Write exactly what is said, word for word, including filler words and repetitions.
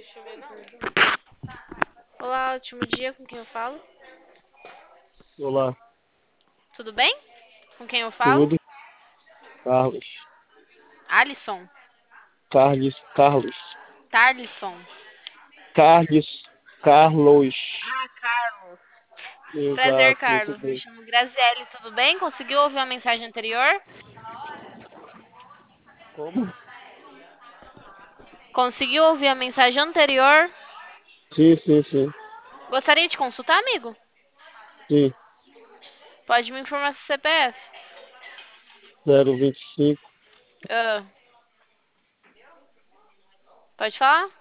Deixa eu ver, não. Olá, ótimo dia, com quem eu falo? Olá, Tudo bem? Com quem eu falo? tudo? Carlos. Alisson? Carlos, Carlos. Tarlisson? Carlos, Carlos. Ah, Carlos. Prazer, Exato, muito Carlos. Me bem. chamo Graziele, tudo bem? Conseguiu ouvir a mensagem anterior? Como? Conseguiu ouvir a mensagem anterior? Sim, sim, sim. Gostaria de consultar, amigo? Sim. Pode me informar seu C P F? zero vinte e cinco, Ah, pode falar?